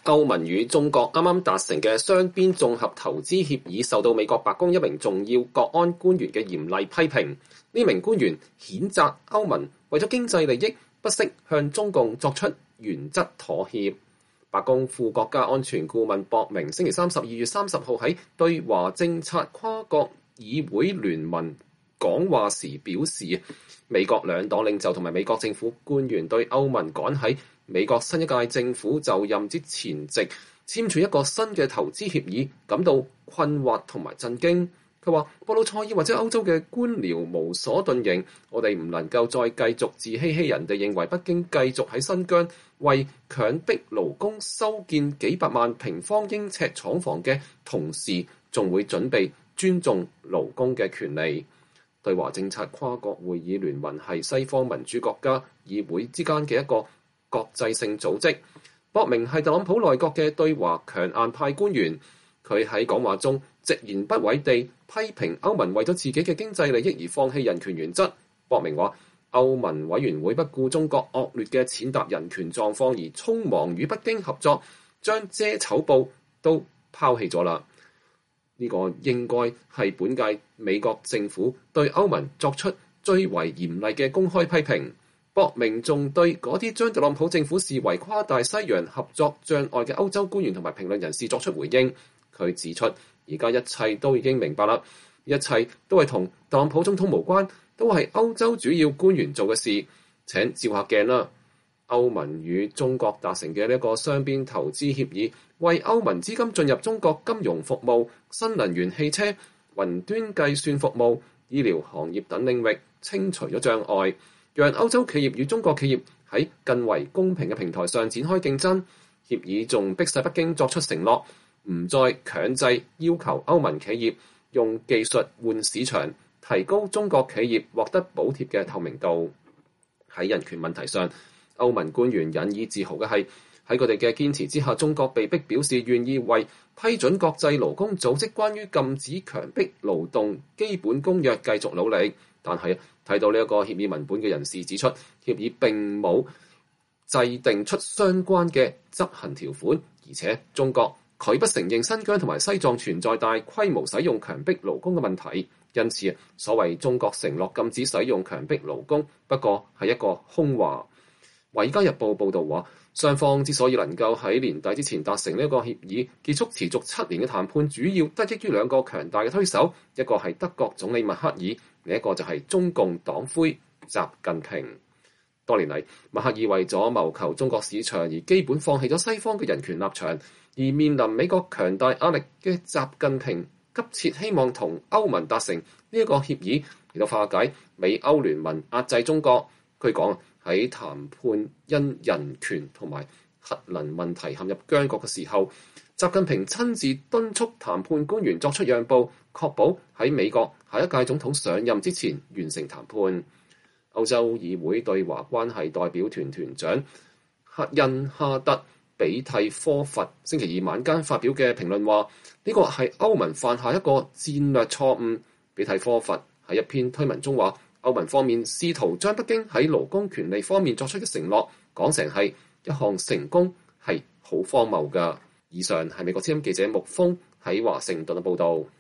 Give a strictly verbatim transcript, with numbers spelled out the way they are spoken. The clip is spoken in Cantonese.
歐盟與中國啱啱達成嘅雙邊綜合投資協議受到美國白宮一名重要國安官員嘅嚴厲批評。呢名官員譴責歐盟為咗經濟利益，不惜向中共作出原則妥協。白宮副國家安全顧問博明星期三十二月三十號喺對華政策跨國議會聯盟講話時表示，美國兩黨領袖同埋美國政府官員對歐盟趕喺美國新一屆政府就任之前夕簽署一個新嘅投資協議感到困惑同埋震驚。佢話布魯塞爾或者歐洲嘅官僚無所遁形，我哋唔能夠再繼續自欺欺人地認為北京繼續喺新疆為強迫勞工修建幾百萬平方英尺廠房嘅同時，仲會準備尊重勞工嘅權利。對華政策跨國會議聯盟係西方民主國家議會之間嘅一個國際性組織。博明係特朗普內閣嘅對華強硬派官員，佢喺講話中直言不諱地批評歐盟為咗自己嘅經濟利益而放棄人權原則。博明話歐盟委員會不顧中國惡劣嘅踐踏人權狀況而匆忙與北京合作，將遮醜布都拋棄咗啦。呢個應該係本屆美國政府對歐盟作出最為嚴厲嘅公開批評。博明仲對嗰啲將特朗普政府視為跨大西洋合作障礙嘅歐洲官員同埋評論人士作出回應。佢指出，而家一切都已經明白啦，一切都係同特朗普總統無關，都係歐洲主要官員做嘅事。請照下鏡啦。歐盟與中國達成嘅呢一個雙邊投資協議，為歐盟資金進入中國金融服務、新能源汽車、雲端計算服務、醫療行業等領域清除咗障礙，讓歐洲企業與中國企業喺更為公平嘅平台上展開競爭。協議仲迫使北京作出承諾，唔再強制要求歐盟企業用技術換市場，提高中國企業獲得補貼嘅透明度。喺人權問題上，歐盟官員引以自豪嘅係，喺佢哋嘅堅持之下，中國被迫表示願意為批准國際勞工組織關於禁止強迫勞動基本公約繼續努力。但係睇到呢一個協議文本嘅人士指出，協議並冇制定出相關嘅執行條款，而且中國拒不承認新疆同埋西藏存在大規模使用強迫勞工嘅問題。因此，所謂中國承諾禁止使用強迫勞工，不過係一個空話。《華爾街日報》報導話，雙方之所以能夠喺年底之前達成呢一個協議，結束持續七年嘅談判，主要得益於兩個強大嘅推手，一個係德國總理默克爾，另一個就係中共黨魁習近平。多年嚟，默克爾為咗謀求中國市場而基本放棄咗西方嘅人權立場，而面臨美國強大壓力嘅習近平急切希望同歐盟達成呢一個協議，嚟到化解美歐聯盟壓制中國。據講喺談判因人權同埋核能問題陷入僵局嘅時候，習近平親自敦促談判官員作出讓步，確保喺美國下一屆總統上任之前完成談判。歐洲議會對華關係代表團團長印哈德比蒂科佛星期二晚間發表嘅評論話，呢個係歐盟犯下一個戰略錯誤。比蒂科佛喺一篇推文中話，歐盟方面試圖將北京喺勞工權利方面作出嘅承諾講成係一項成功，係好荒謬㗎。以上係美國之音記者木峰喺華盛頓嘅報導。